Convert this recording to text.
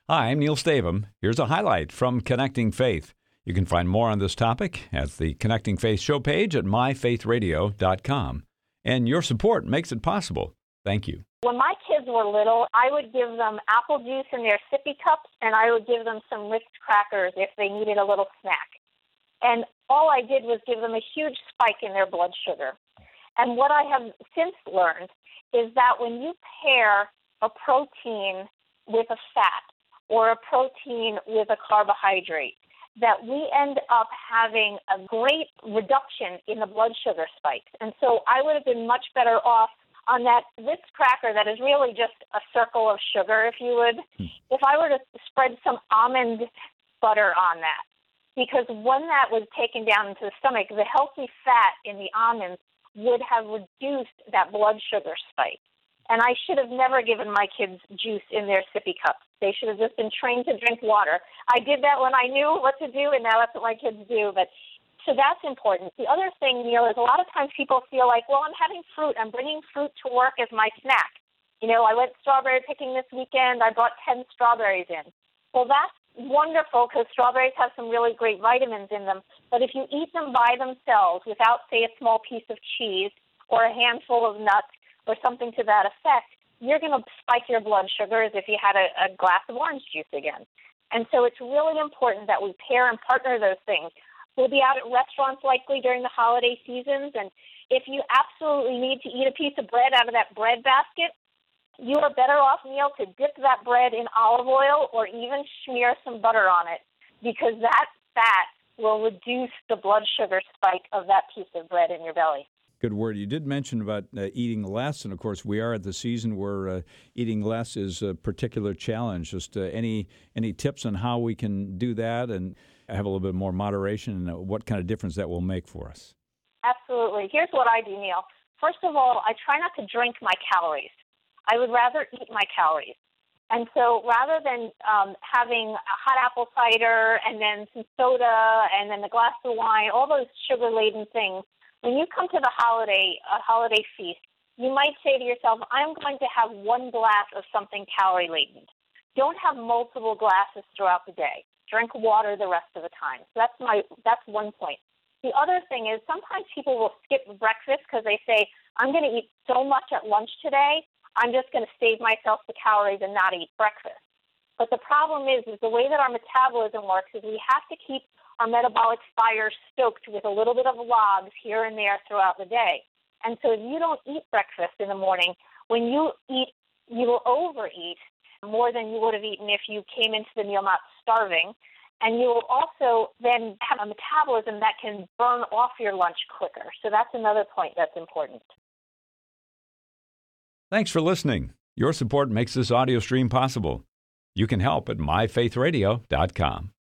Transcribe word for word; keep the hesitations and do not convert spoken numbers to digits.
Hi, I'm Neil Stavum. Here's a highlight from Connecting Faith. You can find more on this topic at the Connecting Faith show page at my faith radio dot com. And your support makes it possible. Thank you. When my kids were little, I would give them apple juice in their sippy cups, and I would give them some Ritz crackers if they needed a little snack. And all I did was give them a huge spike in their blood sugar. And what I have since learned is that when you pair a protein with a fat or a protein with a carbohydrate, that we end up having a great reduction in the blood sugar spikes. And so I would have been much better off on that Ritz cracker that is really just a circle of sugar, if you would, if I were to spread some almond butter on that. Because when that was taken down into the stomach, the healthy fat in the almonds would have reduced that blood sugar spike. And I should have never given my kids juice in their sippy cups. They should have just been trained to drink water. I did that when I knew what to do, and now that's what my kids do. But so that's important. The other thing, Neil, is a lot of times people feel like, well, I'm having fruit. I'm bringing fruit to work as my snack. You know, I went strawberry picking this weekend. I brought ten strawberries in. Well, that's wonderful because strawberries have some really great vitamins in them. But if you eat them by themselves without, say, a small piece of cheese or a handful of nuts or something to that effect, you're going to spike your blood sugar as if you had a, a glass of orange juice again. And so it's really important that we pair and partner those things. We'll be out at restaurants likely during the holiday seasons, and if you absolutely need to eat a piece of bread out of that bread basket, you are better off, Neil, to dip that bread in olive oil or even smear some butter on it, because that fat will reduce the blood sugar spike of that piece of bread in your belly. Good word. You did mention about uh, eating less, and of course we are at the season where uh, eating less is a particular challenge. Just uh, any any tips on how we can do that and have a little bit more moderation, and what kind of difference that will make for us? Absolutely. Here's what I do, Neil. First of all, I try not to drink my calories. I would rather eat my calories. And so rather than um, having a hot apple cider and then some soda and then a glass of wine, all those sugar-laden things, when you come to the holiday, a holiday feast, you might say to yourself, I'm going to have one glass of something calorie-laden. Don't have multiple glasses throughout the day. Drink water the rest of the time. So that's my that's one point. The other thing is sometimes people will skip breakfast because they say, I'm going to eat so much at lunch today, I'm just going to save myself the calories and not eat breakfast. But the problem is, is the way that our metabolism works is we have to keep our metabolic fire stoked with a little bit of logs here and there throughout the day. And so if you don't eat breakfast in the morning, when you eat, you will overeat more than you would have eaten if you came into the meal not starving. And you will also then have a metabolism that can burn off your lunch quicker. So that's another point that's important. Thanks for listening. Your support makes this audio stream possible. You can help at my faith radio dot com.